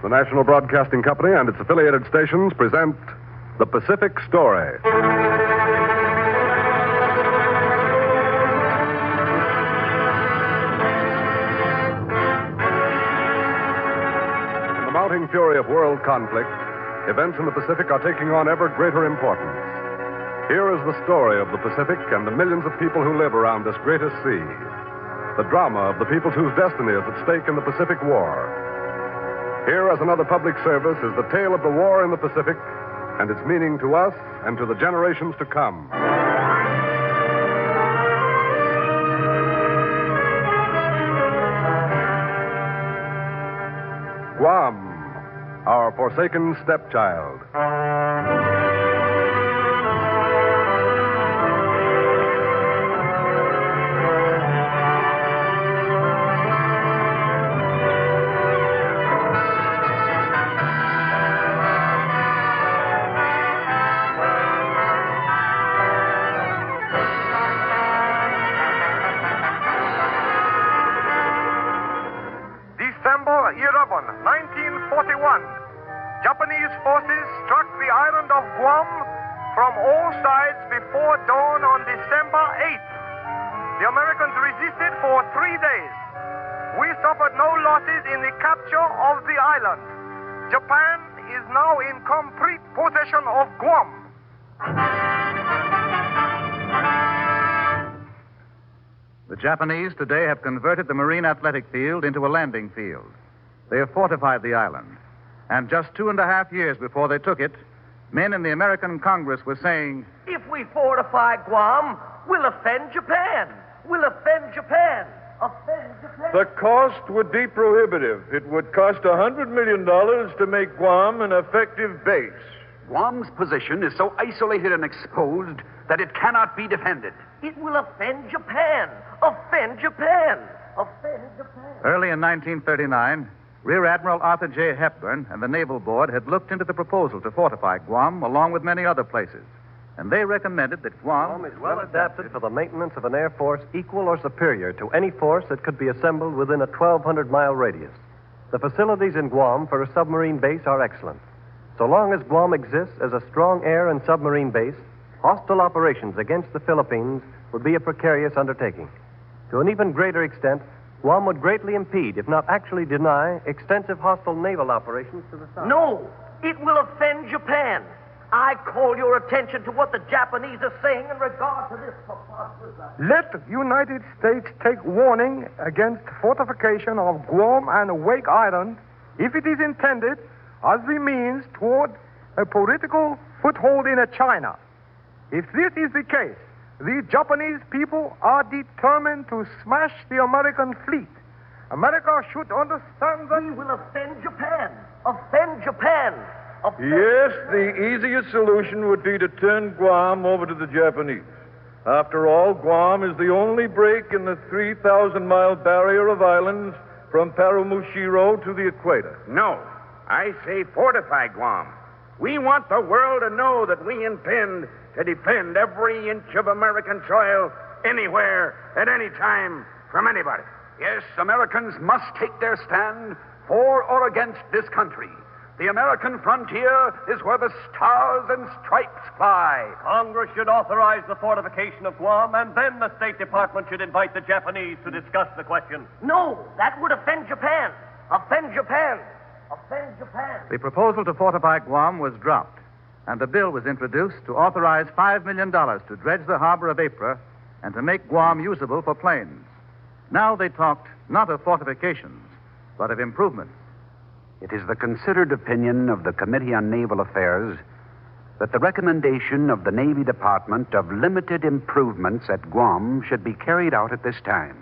The National Broadcasting Company and its affiliated stations present The Pacific Story. In the mounting fury of world conflict, events in the Pacific are taking on ever greater importance. Here is the story of the Pacific and the millions of people who live around this greatest sea. The drama of the peoples whose destiny is at stake in the Pacific War. Here, as another public service, is the tale of the war in the Pacific and its meaning to us and to the generations to come. Guam, our forsaken stepchild. December 11, 1941, Japanese forces struck the island of Guam from all sides before dawn on December 8th. The Americans resisted for 3 days. We suffered no losses in the capture of the island. Japan is now in complete possession of Guam. The Japanese today have converted the Marine Athletic Field into a landing field. They have fortified the island. And just 2.5 years before they took it, men in the American Congress were saying, if we fortify Guam, we'll offend Japan. We'll offend Japan. Offend Japan. The cost would be prohibitive. It would cost $100 million to make Guam an effective base. Guam's position is so isolated and exposed that it cannot be defended. It will offend Japan. Offend Japan. Offend Japan. Early in 1939, Rear Admiral Arthur J. Hepburn and the Naval Board had looked into the proposal to fortify Guam along with many other places. And they recommended that Guam is well adapted for the maintenance of an air force equal or superior to any force that could be assembled within a 1,200-mile radius. The facilities in Guam for a submarine base are excellent. So long as Guam exists as a strong air and submarine base, hostile operations against the Philippines would be a precarious undertaking. To an even greater extent, Guam would greatly impede, if not actually deny, extensive hostile naval operations to the south. No, it will offend Japan. I call your attention to what the Japanese are saying in regard to this preposterous idea. Let United States take warning against fortification of Guam and Wake Island if it is intended as the means toward a political foothold in China. If this is the case, the Japanese people are determined to smash the American fleet. America should understand that... We will offend Japan. Offend Japan. Offend Yes, Japan. the easiest solution would be to turn Guam over to the Japanese. After all, Guam is the only break in the 3,000-mile barrier of islands from Paramushiro to the equator. No, I say fortify Guam. We want the world to know that we intend to defend every inch of American soil, anywhere, at any time, from anybody. Yes, Americans must take their stand for or against this country. The American frontier is where the stars and stripes fly. Congress should authorize the fortification of Guam, and then the State Department should invite the Japanese to discuss the question. No, that would offend Japan. Offend Japan. Offend Japan. The proposal to fortify Guam was dropped, and a bill was introduced to authorize $5 million to dredge the harbor of Ypres and to make Guam usable for planes. Now they talked not of fortifications, but of improvements. It is the considered opinion of the Committee on Naval Affairs that the recommendation of the Navy Department of limited improvements at Guam should be carried out at this time.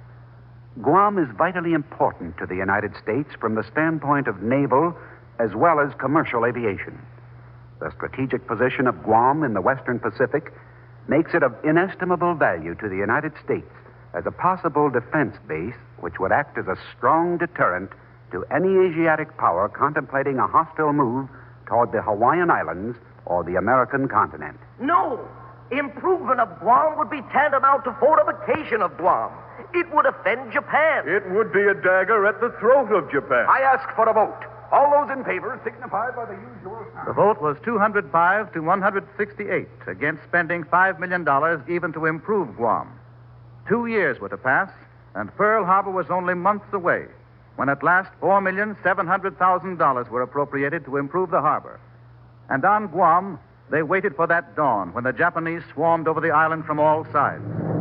Guam is vitally important to the United States from the standpoint of naval as well as commercial aviation. The strategic position of Guam in the Western Pacific makes it of inestimable value to the United States as a possible defense base which would act as a strong deterrent to any Asiatic power contemplating a hostile move toward the Hawaiian Islands or the American continent. No, improvement of Guam would be tantamount to fortification of Guam. It would offend Japan. It would be a dagger at the throat of Japan. I ask for a vote. All those in favor signify by the usual sign. The vote was 205 to 168 against spending $5 million even to improve Guam. 2 years were to pass, and Pearl Harbor was only months away when at last $4,700,000 were appropriated to improve the harbor. And on Guam, they waited for that dawn when the Japanese swarmed over the island from all sides.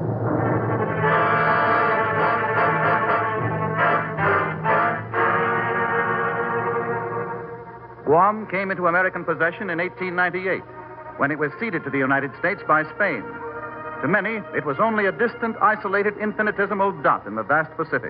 Guam came into American possession in 1898, when it was ceded to the United States by Spain. To many, it was only a distant, isolated, infinitesimal dot in the vast Pacific.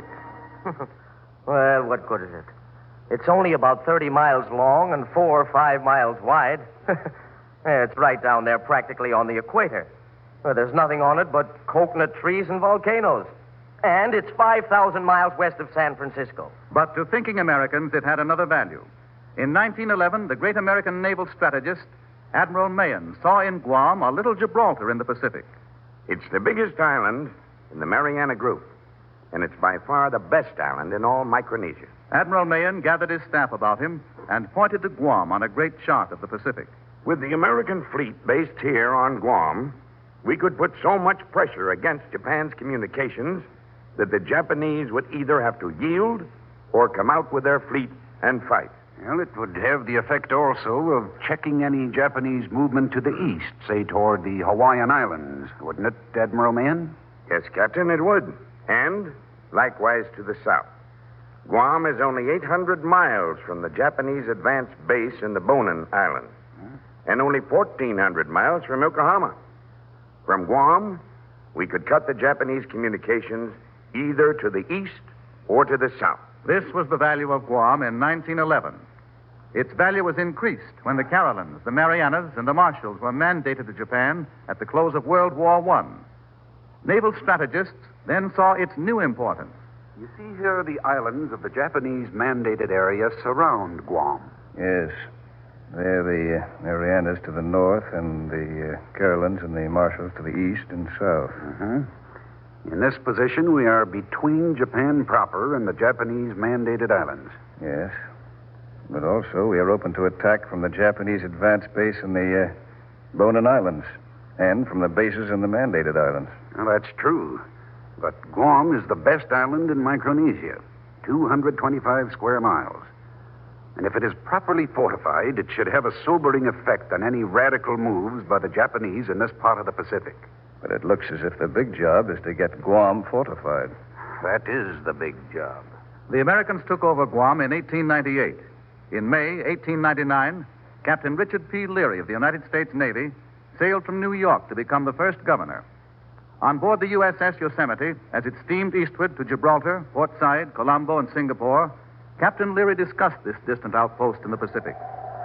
Well, what good is it? It's only about 30 miles long and 4 or 5 miles wide. It's right down there, practically on the equator. Well, there's nothing on it but coconut trees and volcanoes. And it's 5,000 miles west of San Francisco. But to thinking Americans, it had another value. In 1911, the great American naval strategist, Admiral Mahan, saw in Guam a little Gibraltar in the Pacific. It's the biggest island in the Mariana Group, and it's by far the best island in all Micronesia. Admiral Mahan gathered his staff about him and pointed to Guam on a great chart of the Pacific. With the American fleet based here on Guam, we could put so much pressure against Japan's communications that the Japanese would either have to yield or come out with their fleet and fight. Well, it would have the effect also of checking any Japanese movement to the east, say toward the Hawaiian Islands, wouldn't it, Admiral Mahan? Yes, Captain, it would. And likewise to the south. Guam is only 800 miles from the Japanese advanced base in the Bonin Islands, and only 1,400 miles from Yokohama. From Guam, we could cut the Japanese communications either to the east or to the south. This was the value of Guam in 1911. Its value was increased when the Carolines, the Marianas, and the Marshalls were mandated to Japan at the close of World War I. Naval strategists then saw its new importance. You see here the islands of the Japanese mandated area surround Guam. Yes. They're the Marianas to the north and the Carolines and the Marshalls to the east and south. In this position, we are between Japan proper and the Japanese mandated islands. Yes. But also, we are open to attack from the Japanese advanced base in the Bonin Islands and from the bases in the mandated islands. Well, that's true. But Guam is the best island in Micronesia, 225 square miles. And if it is properly fortified, it should have a sobering effect on any radical moves by the Japanese in this part of the Pacific. But it looks as if the big job is to get Guam fortified. That is the big job. The Americans took over Guam in 1898. In May 1899, Captain Richard P. Leary of the United States Navy sailed from New York to become the first governor. On board the USS Yosemite, as it steamed eastward to Gibraltar, Port Said, Colombo, and Singapore, Captain Leary discussed this distant outpost in the Pacific.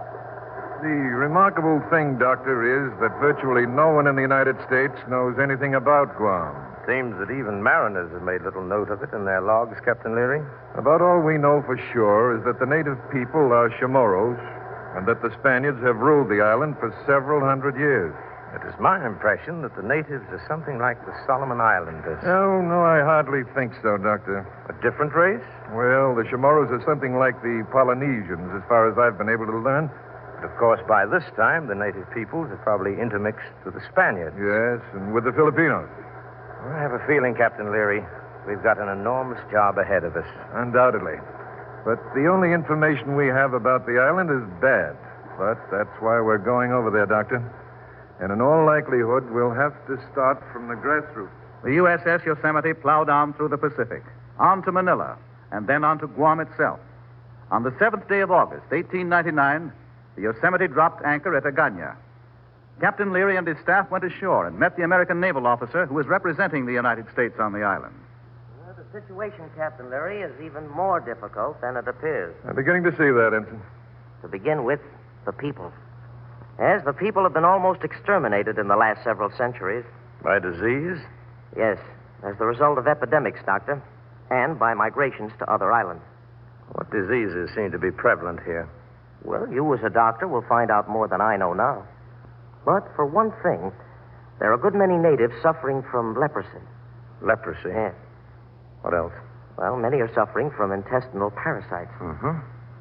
The remarkable thing, Doctor, is that virtually no one in the United States knows anything about Guam. Seems that even mariners have made little note of it in their logs, Captain Leary. About all we know for sure is that the native people are Chamorros and that the Spaniards have ruled the island for several hundred years. It is my impression that the natives are something like the Solomon Islanders. Oh, no, I hardly think so, Doctor. A different race? Well, the Chamorros are something like the Polynesians, as far as I've been able to learn. But of course, by this time, the native peoples have probably intermixed with the Spaniards. Yes, and with the Filipinos. I have a feeling, Captain Leary, we've got an enormous job ahead of us. Undoubtedly. But the only information we have about the island is bad. But that's why we're going over there, Doctor. And in all likelihood, we'll have to start from the grassroots. The USS Yosemite plowed on through the Pacific, on to Manila, and then on to Guam itself. On the 7th day of August, 1899, the Yosemite dropped anchor at Agana. Captain Leary and his staff went ashore and met the American naval officer who was representing the United States on the island. Well, the situation, Captain Leary, is even more difficult than it appears. I'm beginning to see that, Ensign. To begin with, the people. Yes, the people have been almost exterminated in the last several centuries. By disease? Yes, as the result of epidemics, Doctor, and by migrations to other islands. What diseases seem to be prevalent here? Well, you as a doctor will find out more than I know now. But for one thing, there are a good many natives suffering from leprosy. Leprosy? Yes. What else? Well, many are suffering from intestinal parasites.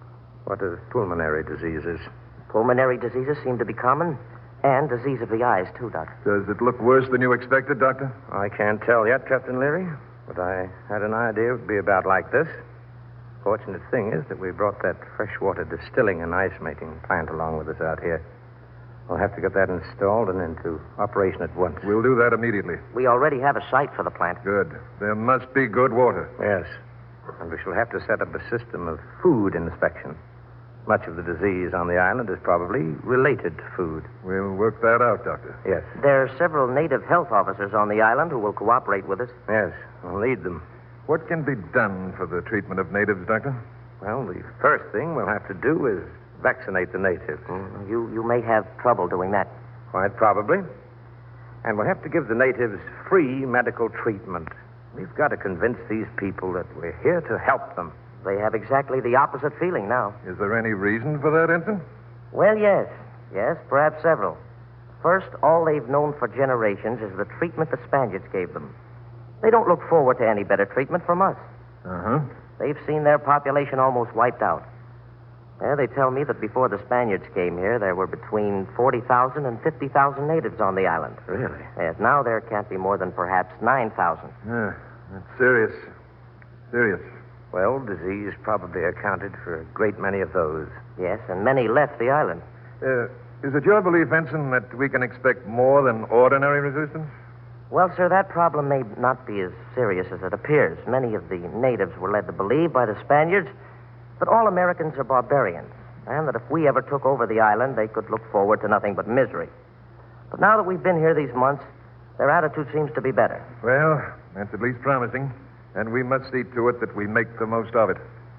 What are pulmonary diseases? Pulmonary diseases seem to be common, and disease of the eyes, too, Doctor. Does it look worse than you expected, Doctor? I can't tell yet, Captain Leary, but I had an idea it would be about like this. Fortunate thing is that we brought that freshwater distilling and ice-making plant along with us out here. We'll have to get that installed and into operation at once. We'll do that immediately. We already have a site for the plant. Good. There must be good water. Yes. And we shall have to set up a system of food inspection. Much of the disease on the island is probably related to food. We'll work that out, Doctor. Yes. There are several native health officers on the island who will cooperate with us. Yes, we'll lead them. What can be done for the treatment of natives, Doctor? Well, the first thing we'll have to do is vaccinate the natives. You may have trouble doing that. Quite probably. And we'll have to give the natives free medical treatment. We've got to convince these people that we're here to help them. They have exactly the opposite feeling now. Is there any reason for that, Ensign? Well, yes. Yes, perhaps several. First, all they've known for generations is the treatment the Spaniards gave them. They don't look forward to any better treatment from us. Uh-huh. They've seen their population almost wiped out. They tell me that before the Spaniards came here, there were between 40,000 and 50,000 natives on the island. Really? Yes, now there can't be more than perhaps 9,000. Yeah, that's serious. Serious. Well, disease probably accounted for a great many of those. Yes, and many left the island. Is it your belief, Ensign, that we can expect more than ordinary resistance? Well, sir, that problem may not be as serious as it appears. Many of the natives were led to believe by the Spaniards that all Americans are barbarians, and that if we ever took over the island, they could look forward to nothing but misery. But now that we've been here these months, their attitude seems to be better. Well, that's at least promising, and we must see to it that we make the most of it.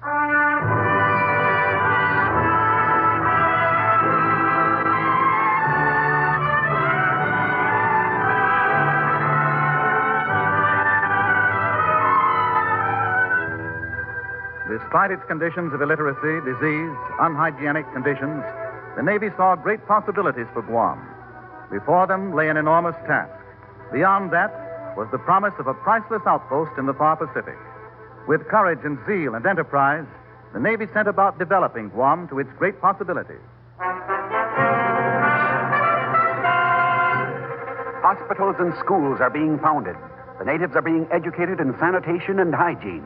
Despite its conditions of illiteracy, disease, unhygienic conditions, the Navy saw great possibilities for Guam. Before them lay an enormous task. Beyond that was the promise of a priceless outpost in the far Pacific. With courage and zeal and enterprise, the Navy set about developing Guam to its great possibilities. Hospitals and schools are being founded. The natives are being educated in sanitation and hygiene.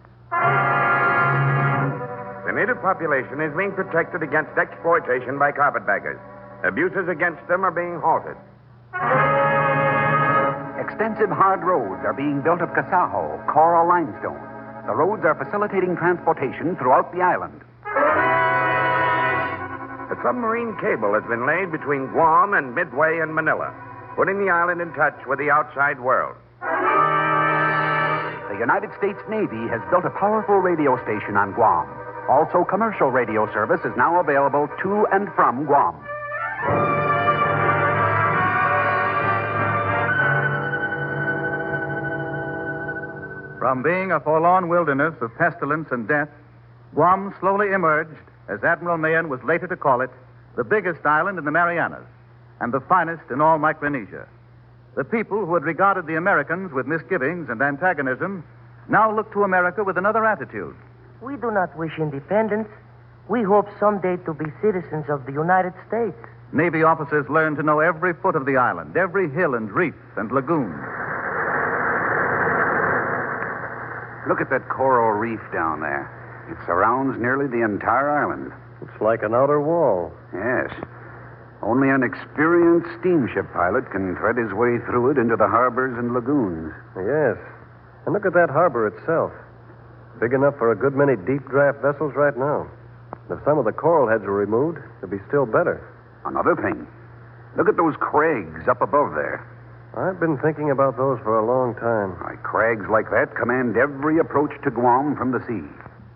The native population is being protected against exploitation by carpetbaggers. Abuses against them are being halted. Extensive hard roads are being built of casajo, coral limestone. The roads are facilitating transportation throughout the island. A submarine cable has been laid between Guam and Midway and Manila, putting the island in touch with the outside world. The United States Navy has built a powerful radio station on Guam. Also, commercial radio service is now available to and from Guam. From being a forlorn wilderness of pestilence and death, Guam slowly emerged, as Admiral Mahon was later to call it, the biggest island in the Marianas and the finest in all Micronesia. The people who had regarded the Americans with misgivings and antagonism now looked to America with another attitude. We do not wish independence. We hope someday to be citizens of the United States. Navy officers learned to know every foot of the island, every hill and reef and lagoon. Look at that coral reef down there. It surrounds nearly the entire island. It's like an outer wall. Yes. Only an experienced steamship pilot can thread his way through it into the harbors and lagoons. Yes. And look at that harbor itself. Big enough for a good many deep draft vessels right now. And if some of the coral heads were removed, it'd be still better. Another thing. Look at those crags up above there. I've been thinking about those for a long time. Why, crags like that command every approach to Guam from the sea.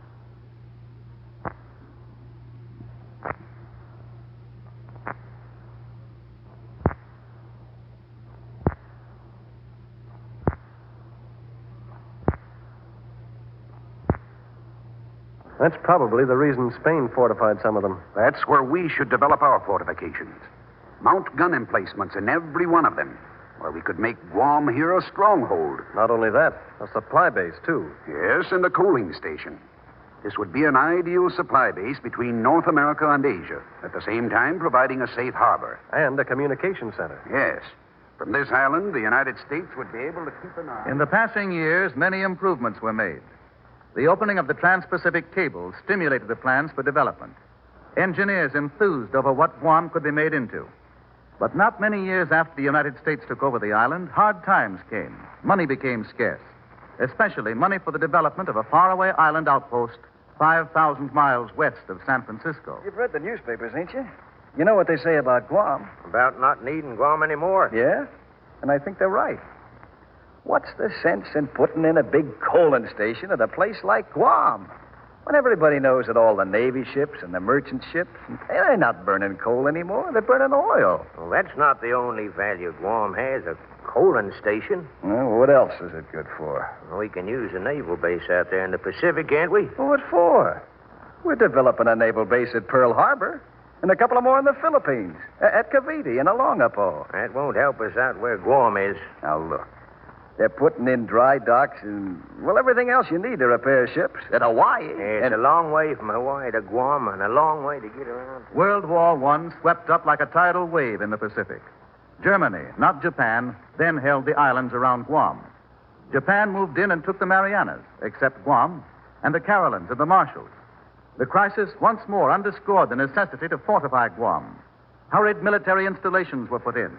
That's probably the reason Spain fortified some of them. That's where we should develop our fortifications. Mount gun emplacements in every one of them, where we could make Guam here a stronghold. Not only that, a supply base, too. Yes, and a coaling station. This would be an ideal supply base between North America and Asia, at the same time providing a safe harbor. And a communication center. Yes. From this island, the United States would be able to keep an eye. In the passing years, many improvements were made. The opening of the Trans-Pacific Cable stimulated the plans for development. Engineers enthused over what Guam could be made into. But not many years after the United States took over the island, hard times came. Money became scarce, especially money for the development of a faraway island outpost 5,000 miles west of San Francisco. You've read the newspapers, ain't you? You know what they say about Guam. About not needing Guam anymore. Yeah? And I think they're right. What's the sense in putting in a big coaling station at a place like Guam? When everybody knows that all the Navy ships and the merchant ships, they're not burning coal anymore. They're burning oil. Well, that's not the only value Guam has, a coaling station. Well, what else is it good for? Well, we can use a naval base out there in the Pacific, can't we? Well, what for? We're developing a naval base at Pearl Harbor and a couple of more in the Philippines, at Cavite and Olongapo. That won't help us out where Guam is. Now, look. They're putting in dry docks and, well, everything else you need to repair ships at Hawaii. It's a long way from Hawaii to Guam and a long way to get around. World War I swept up like a tidal wave in the Pacific. Germany, not Japan, then held the islands around Guam. Japan moved in and took the Marianas, except Guam, and the Carolines and the Marshalls. The crisis once more underscored the necessity to fortify Guam. Hurried military installations were put in.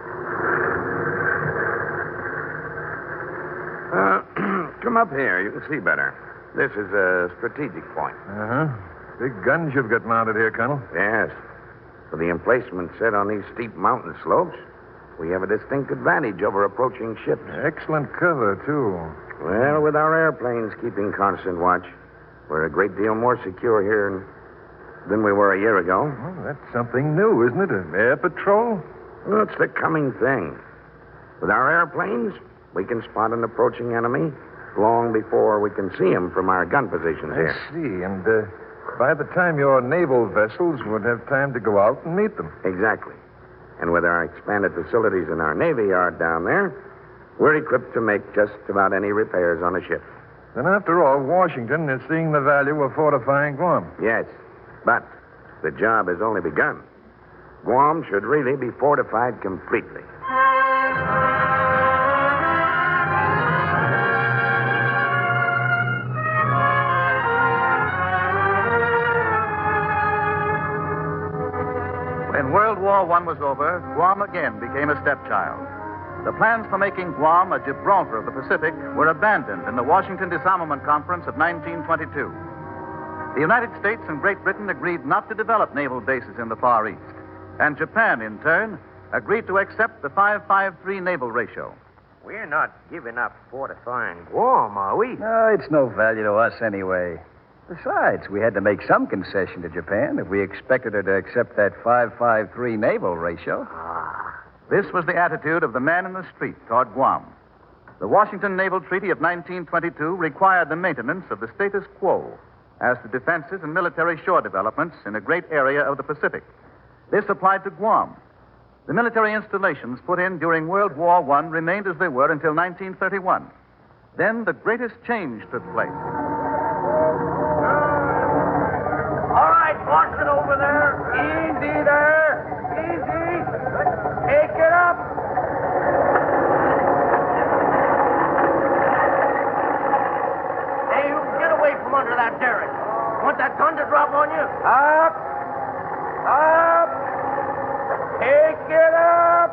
Come up here. You can see better. This is a strategic point. Uh-huh. Big guns you've got mounted here, Colonel. Yes. With the emplacement set on these steep mountain slopes, we have a distinct advantage over approaching ships. Excellent cover, too. Well, with our airplanes keeping constant watch, we're a great deal more secure here than we were a year ago. Well, that's something new, isn't it? An air patrol? Well, it's the coming thing. With our airplanes, we can spot an approaching enemy long before we can see him from our gun positions here. I see. And by the time your naval vessels would have time to go out and meet them. Exactly. And with our expanded facilities in our Navy Yard down there, we're equipped to make just about any repairs on a ship. Then, after all, Washington is seeing the value of fortifying Guam. Yes, but the job has only begun. Guam should really be fortified completely. When World War I was over, Guam again became a stepchild. The plans for making Guam a Gibraltar of the Pacific were abandoned in the Washington Disarmament Conference of 1922. The United States and Great Britain agreed not to develop naval bases in the Far East, and Japan, in turn, agreed to accept the 5-5-3 naval ratio. We're not giving up fortifying Guam, are we? No, it's no value to us anyway. Besides, we had to make some concession to Japan if we expected her to accept that 5-5-3 naval ratio. This was the attitude of the man in the street toward Guam. The Washington Naval Treaty of 1922 required the maintenance of the status quo as to defenses and military shore developments in a great area of the Pacific. This applied to Guam. The military installations put in during World War I remained as they were until 1931. Then the greatest change took place. All right, Boston over there. Easy there. Easy. Take it up. Hey, you get away from under that derrick. Want that gun to drop on you? Up. Up. Take it up.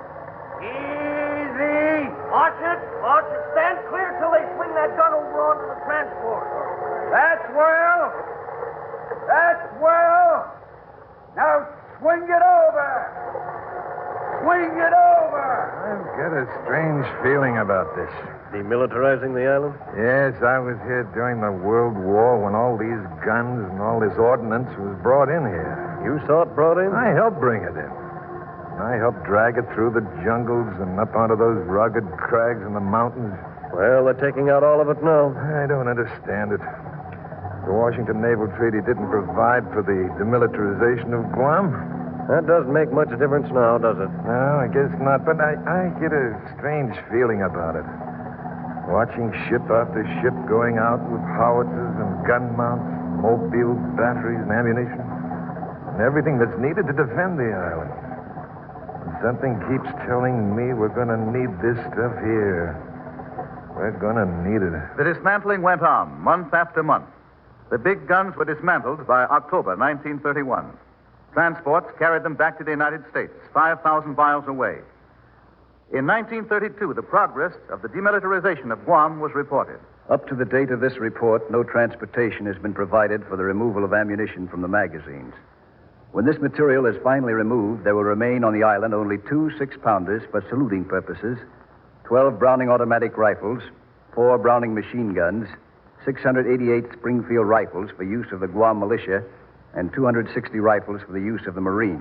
Easy. Watch it. Watch it. Stand clear till they swing that gun over onto the transport. That's well. That's well. Now swing it over. Swing it over. I've got a strange feeling about this. Demilitarizing the island? Yes, I was here during the World War when all these guns and all this ordnance was brought in here. You saw it brought in? I helped bring it in. I helped drag it through the jungles and up onto those rugged crags in the mountains. Well, they're taking out all of it now. I don't understand it. The Washington Naval Treaty didn't provide for the demilitarization of Guam. That doesn't make much difference now, does it? No, I guess not. But I get a strange feeling about it. Watching ship after ship going out with howitzers and gun mounts, mobile batteries and ammunition, and everything that's needed to defend the island. And something keeps telling me we're going to need this stuff here. We're going to need it. The dismantling went on month after month. The big guns were dismantled by October 1931. Transports carried them back to the United States, 5,000 miles away. In 1932, the progress of the demilitarization of Guam was reported. Up to the date of this report, no transportation has been provided for the removal of ammunition from the magazines. When this material is finally removed, there will remain on the island only 2 6-pounders for saluting purposes, 12 Browning automatic rifles, 4 Browning machine guns, 688 Springfield rifles for use of the Guam militia, and 260 rifles for the use of the Marines.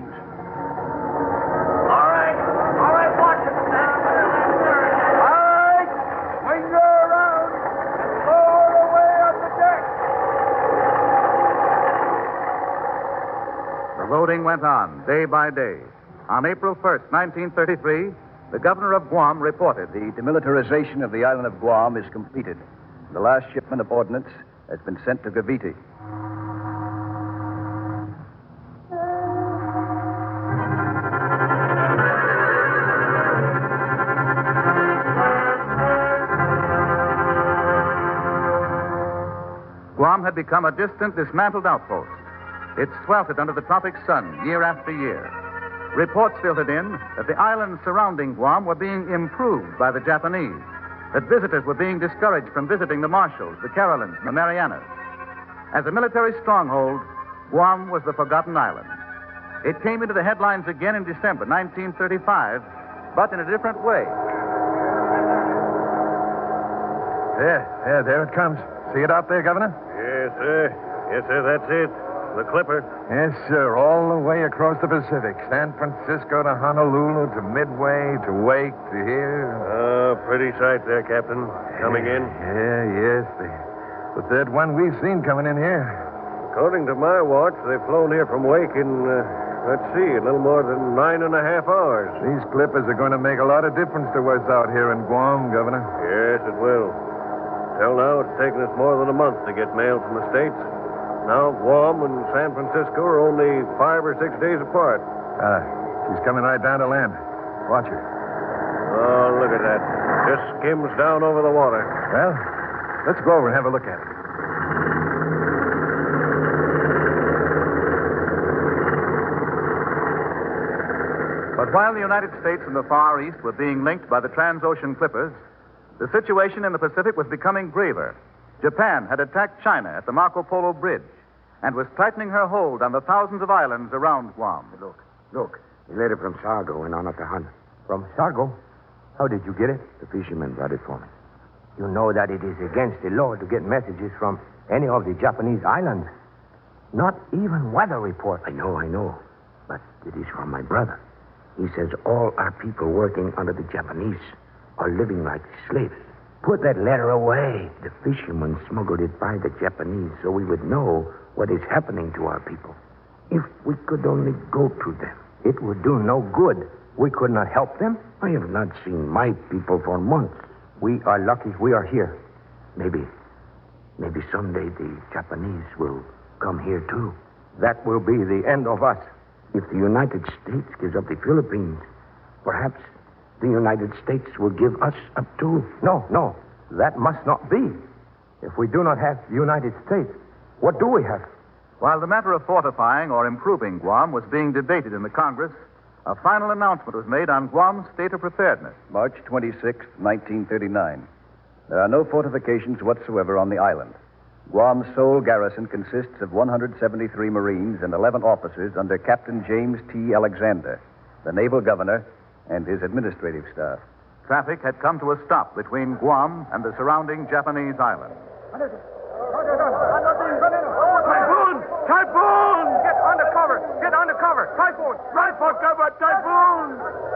All right, watch it, Sam. All right, swing her around and lower away on the deck. The loading went on, day by day. On April 1st, 1933, the governor of Guam reported The demilitarization of the island of Guam is completed. The last shipment of ordnance has been sent to Cavite. Guam had become a distant, dismantled outpost. It sweltered under the tropic sun year after year. Reports filtered in that the islands surrounding Guam were being improved by the Japanese, that visitors were being discouraged from visiting the Marshalls, the Carolines, and the Marianas. As a military stronghold, Guam was the forgotten island. It came into the headlines again in December 1935, but in a different way. There it comes. See it out there, Governor? Yes, sir. Yes, sir, that's it. The Clipper. Yes, sir. All the way across the Pacific. San Francisco to Honolulu to Midway to Wake to here. Oh, pretty sight there, Captain. Coming in. Yes. The third one we've seen coming in here. According to my watch, they've flown here from Wake in, a little more than 9.5 hours. These clippers are going to make a lot of difference to us out here in Guam, Governor. Yes, it will. Till now, it's taken us more than a month to get mail from the States. Now, Guam and San Francisco are only 5 or 6 days apart. She's coming right down to land. Watch her. Oh, look at that. Just skims down over the water. Well, let's go over and have a look at it. But while the United States and the Far East were being linked by the Transocean Clippers, the situation in the Pacific was becoming graver. Japan had attacked China at the Marco Polo Bridge and was tightening her hold on the thousands of islands around Guam. Look. A letter from Sargo in honor of the hunt. From Sargo? How did you get it? The fisherman brought it for me. You know that it is against the law to get messages from any of the Japanese islands. Not even weather report. I know. But it is from my brother. He says all our people working under the Japanese are living like slaves. Put that letter away. The fishermen smuggled it by the Japanese so we would know what is happening to our people. If we could only go to them. It would do no good. We could not help them. I have not seen my people for months. We are lucky we are here. Maybe someday the Japanese will come here too. That will be the end of us. If the United States gives up the Philippines, perhaps the United States will give us up too. No. That must not be. If we do not have the United States, what do we have? While the matter of fortifying or improving Guam was being debated in the Congress, a final announcement was made on Guam's state of preparedness. March 26, 1939. There are no fortifications whatsoever on the island. Guam's sole garrison consists of 173 Marines and 11 officers under Captain James T. Alexander, the naval governor, and his administrative staff. Traffic had come to a stop between Guam and the surrounding Japanese islands. Typhoon! Get under cover! Typhoon! Right for cover! Typhoon!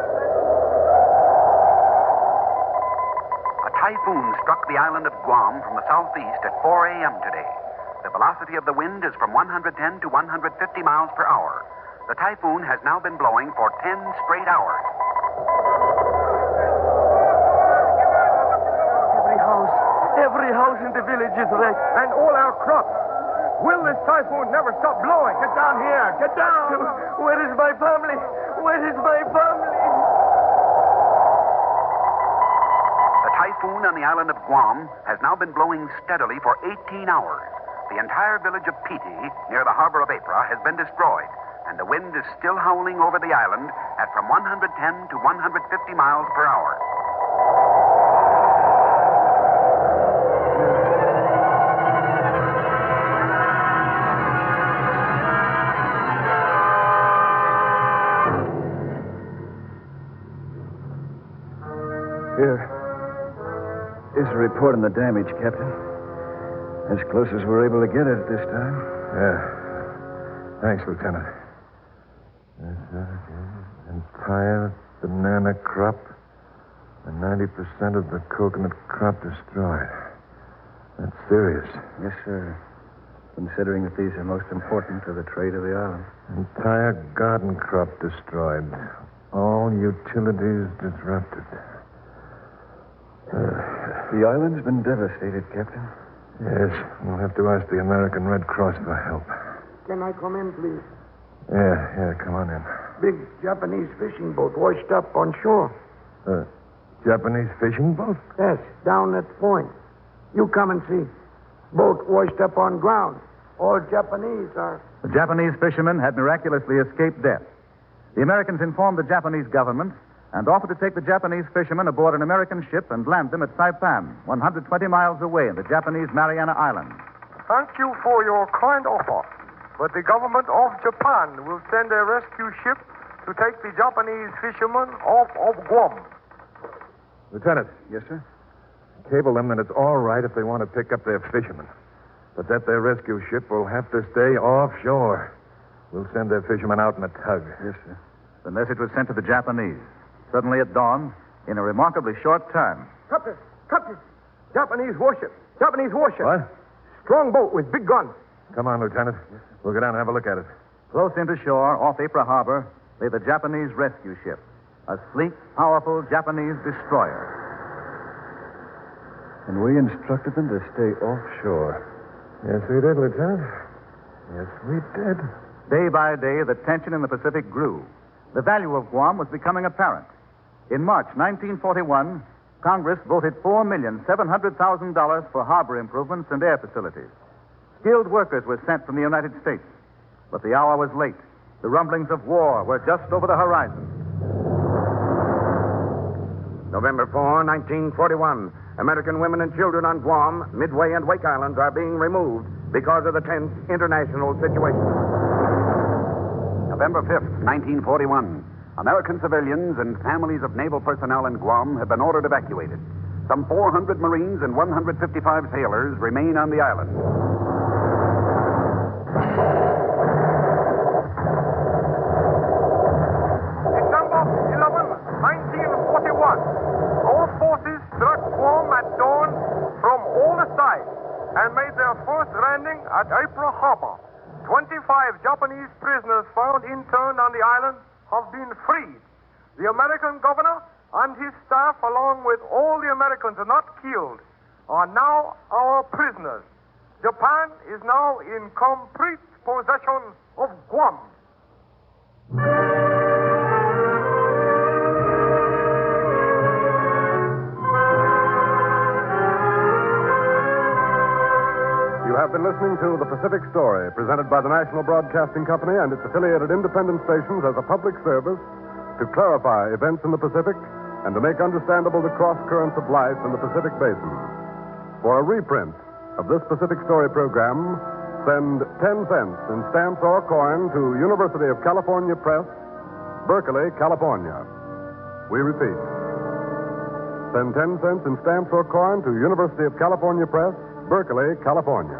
A typhoon struck the island of Guam from the southeast at 4 a.m. today. The velocity of the wind is from 110 to 150 miles per hour. The typhoon has now been blowing for 10 straight hours. Every house Every house in the village is wrecked. And all our crops. Will this typhoon never stop blowing? Get down here. Get down. Where is my family? Where is my family? The typhoon on the island of Guam has now been blowing steadily for 18 hours. The entire village of Piti, near the harbor of Ypres, has been destroyed, and the wind is still howling over the island at from 110 to 150 miles per hour. Here. Here's a report on the damage, Captain. As close as we're able to get it at this time. Yeah. Thanks, Lieutenant. Entire banana crop and 90% of the coconut crop destroyed. That's serious. Yes, sir. Considering that these are most important to the trade of the island. Entire garden crop destroyed. All utilities disrupted. The island's been devastated, Captain. Yes, we'll have to ask the American Red Cross for help. Can I come in, please? Yeah, come on in. Big Japanese fishing boat washed up on shore. Japanese fishing boat? Yes, down at the point. You come and see. Boat washed up on ground. All Japanese are... The Japanese fishermen had miraculously escaped death. The Americans informed the Japanese government and offered to take the Japanese fishermen aboard an American ship and land them at Saipan, 120 miles away in the Japanese Mariana Islands. Thank you for your kind offer. But the government of Japan will send a rescue ship to take the Japanese fishermen off of Guam. Lieutenant. Yes, sir? Cable them that it's all right if they want to pick up their fishermen. But that their rescue ship will have to stay offshore. We'll send their fishermen out in a tug. Yes, sir. The message was sent to the Japanese. Suddenly at dawn, in a remarkably short time. Captain! Japanese warship! What? Strong boat with big guns. Come on, Lieutenant. We'll go down and have a look at it. Close into shore, off Ypres Harbor, lay the Japanese rescue ship, a sleek, powerful Japanese destroyer. And we instructed them to stay offshore. Yes, we did, Lieutenant. Yes, we did. Day by day, the tension in the Pacific grew. The value of Guam was becoming apparent. In March 1941, Congress voted $4,700,000 for harbor improvements and air facilities. Skilled workers were sent from the United States. But the hour was late. The rumblings of war were just over the horizon. November 4, 1941. American women and children on Guam, Midway, and Wake Islands are being removed because of the tense international situation. November 5th, 1941. American civilians and families of naval personnel in Guam have been ordered evacuated. Some 400 Marines and 155 sailors remain on the island. December 11, 1941. Our forces struck Guam at dawn from all sides and made their first landing at Ypres Harbor. 25 Japanese prisoners found interned on the island have been freed. The American governor and his staff, along with all the Americans not killed, are now our prisoners. Japan is now in complete possession of Guam. You have been listening to The Pacific Story, presented by the National Broadcasting Company and its affiliated independent stations as a public service to clarify events in the Pacific and to make understandable the cross currents of life in the Pacific Basin. For a reprint of this Pacific Story program, send 10 cents in stamps or coin to University of California Press, Berkeley, California. We repeat. Send 10 cents in stamps or coin to University of California Press, Berkeley, California.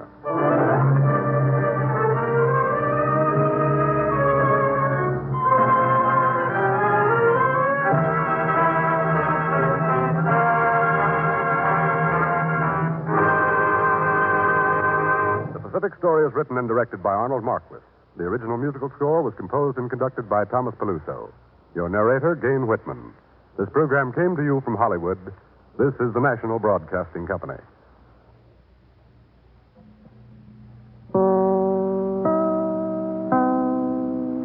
The Pacific Story is written and directed by Arnold Marquis. The original musical score was composed and conducted by Thomas Peluso. Your narrator, Gain Whitman. This program came to you from Hollywood. This is the National Broadcasting Company.